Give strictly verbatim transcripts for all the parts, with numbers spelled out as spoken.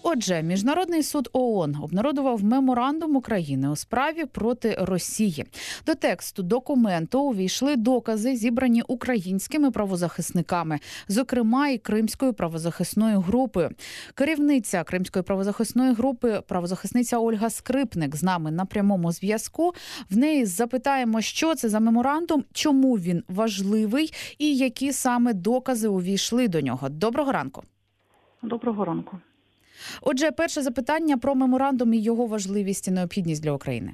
Отже, Міжнародний суд ООН обнародував меморандум України у справі проти Росії. До тексту документу увійшли докази, зібрані українськими правозахисниками, зокрема і Кримською правозахисною групою. Керівниця Кримської правозахисної групи, правозахисниця Ольга Скрипник, з нами на прямому зв'язку. В неї запитаємо, що це за меморандум, чому він важливий і які саме докази увійшли до нього. Доброго ранку. Доброго ранку. Отже, перше запитання про меморандум і його важливість і необхідність для України.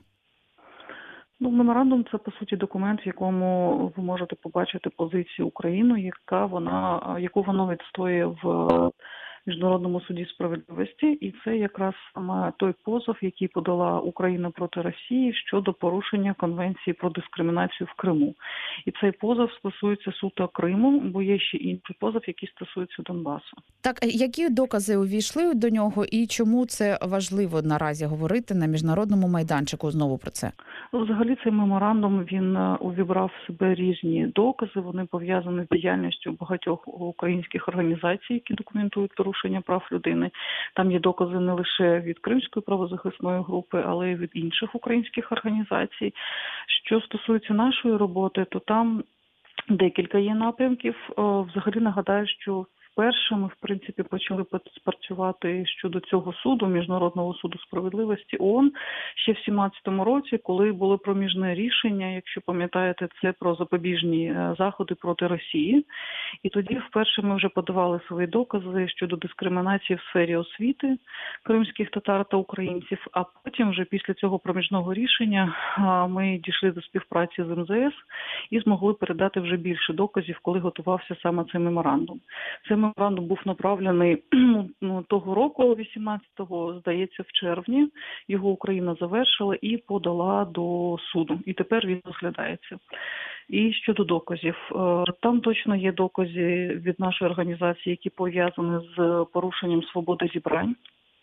Ну, меморандум – це, по суті, документ, в якому ви можете побачити позицію України, яка вона, яку вона відстоює в Міжнародному суді справедливості. І це якраз саме той позов, який подала Україна проти Росії щодо порушення Конвенції про дискримінацію в Криму. І цей позов стосується суто Криму, бо є ще інший позов, який стосується Донбасу. Так, які докази увійшли до нього і чому це важливо наразі говорити на міжнародному майданчику знову про це? Взагалі цей меморандум, він увібрав в себе різні докази, вони пов'язані з діяльністю багатьох українських організацій, які документують порушення прав людини. Там є докази не лише від Кримської правозахисної групи, але й від інших українських організацій. Що стосується нашої роботи, то там декілька є напрямків. Взагалі нагадаю, що Перше ми, в принципі, почали працювати щодо цього суду, Міжнародного суду справедливості ООН, ще в сімнадцятому році, коли було проміжне рішення, якщо пам'ятаєте, це про запобіжні заходи проти Росії. І тоді вперше ми вже подавали свої докази щодо дискримінації в сфері освіти кримських татар та українців, а потім вже після цього проміжного рішення ми дійшли до співпраці з ем зе ес і змогли передати вже більше доказів, коли готувався саме цей меморандум. Це меморандум був направлений ну, того року, вісімнадцятого, здається, в червні. Його Україна завершила і подала до суду. І тепер він розглядається. І щодо доказів. Там точно є докази від нашої організації, які пов'язані з порушенням свободи зібрань.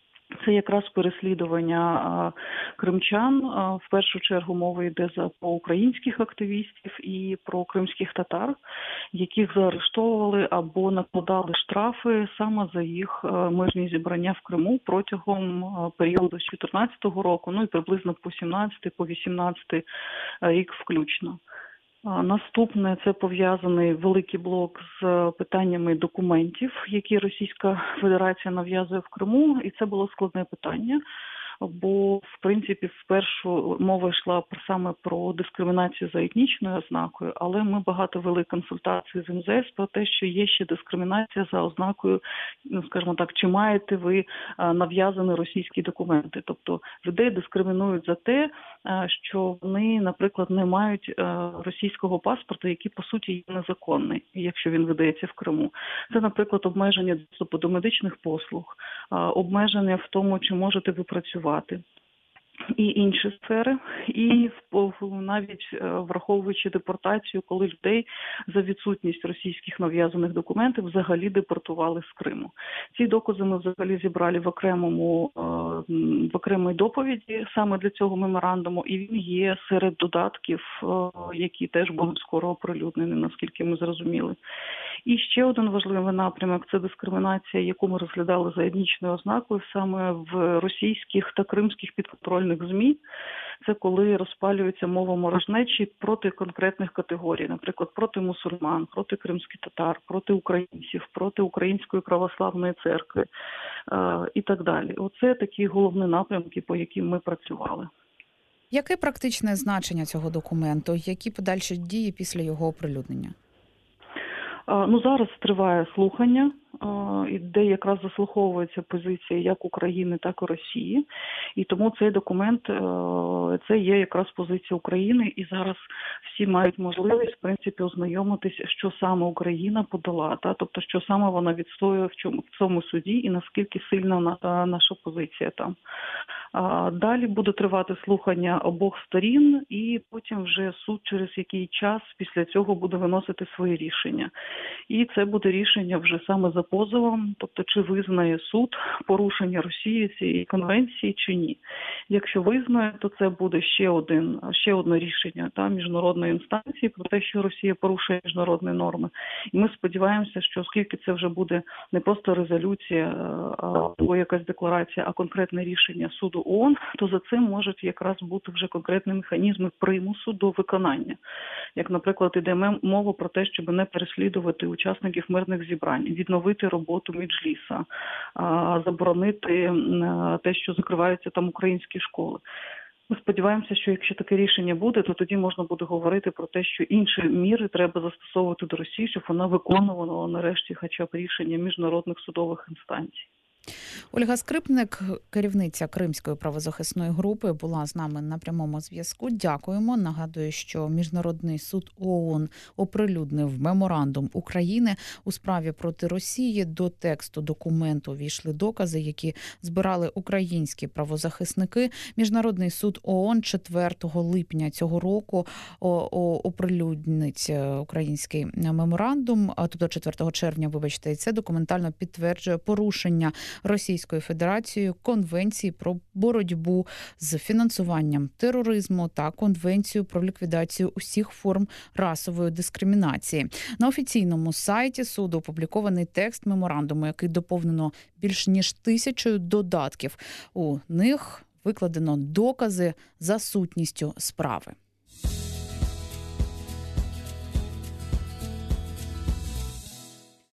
Це якраз переслідування кримчан. В першу чергу мова йде за про українських активістів і про кримських татар, яких заарештовували або накладали штрафи саме за їх мирні зібрання в Криму протягом періоду з чотирнадцятого року, ну і приблизно по сімнадцятий, по вісімнадцятий рік включно. Наступне – це пов'язаний великий блок з питаннями документів, які Російська Федерація нав'язує в Криму, і це було складне питання. Бо, в принципі, вперше мова йшла саме про дискримінацію за етнічною ознакою, але ми багато вели консультації з ем зе ес про те, що є ще дискримінація за ознакою, ну, скажімо так, чи маєте ви нав'язані російські документи. Тобто людей дискримінують за те, що вони, наприклад, не мають російського паспорту, який, по суті, є незаконний, якщо він видається в Криму. Це, наприклад, обмеження доступу до медичних послуг, обмеження в тому, чи можете ви працювати, і інші сфери, і навіть враховуючи депортацію, коли людей за відсутність російських нав'язаних документів взагалі депортували з Криму. Ці докази ми взагалі зібрали в окремому в окремій доповіді саме для цього меморандуму, і він є серед додатків, які теж будуть скоро оприлюднені, наскільки ми зрозуміли. І ще один важливий напрямок – це дискримінація, яку ми розглядали за етнічною ознакою саме в російських та кримських підконтрольних ЗМІ. Це коли розпалюється мова ворожнечі проти конкретних категорій, наприклад, проти мусульман, проти кримських татар, проти українців, проти Української православної церкви е- і так далі. Оце такі головні напрямки, по яким ми працювали. Яке практичне значення цього документу? Які подальші дії після його оприлюднення? Ну, зараз триває слухання, де якраз заслуховується позиція як України, так і Росії. І тому цей документ, це є якраз позиція України. І зараз всі мають можливість, в принципі, ознайомитися, що саме Україна подала, та? Тобто, що саме вона відстоює в цьому, в цьому суді і наскільки сильна наша позиція там. Далі буде тривати слухання обох сторін, і потім вже суд через який час після цього буде виносити свої рішення. І це буде рішення вже саме за за позовом, тобто чи визнає суд порушення Росії цієї конвенції чи ні. Якщо визнає, то це буде ще один, ще одне рішення та, міжнародної інстанції про те, що Росія порушує міжнародні норми. І ми сподіваємося, що оскільки це вже буде не просто резолюція або якась декларація, а конкретне рішення суду ООН, то за цим можуть якраз бути вже конкретні механізми примусу до виконання. Як, наприклад, іде мова про те, щоб не переслідувати учасників мирних зібрань, відновити роботу Меджліса, заборонити те, що закриваються там українські школи. Ми сподіваємося, що якщо таке рішення буде, то тоді можна буде говорити про те, що інші міри треба застосовувати до Росії, щоб вона виконувала нарешті хоча б рішення міжнародних судових інстанцій. Ольга Скрипник, керівниця Кримської правозахисної групи, була з нами на прямому зв'язку. Дякуємо. Нагадую, що Міжнародний суд ООН оприлюднив меморандум України у справі проти Росії. До тексту документу війшли докази, які збирали українські правозахисники. Міжнародний суд ООН четвертого липня цього року оприлюднить український меморандум, тобто четвертого червня, вибачте, і це документально підтверджує порушення Російською Федерацією Конвенції про боротьбу з фінансуванням тероризму та Конвенцію про ліквідацію усіх форм расової дискримінації. На офіційному сайті суду опублікований текст меморандуму, який доповнено більш ніж тисячою додатків. У них викладено докази за сутністю справи.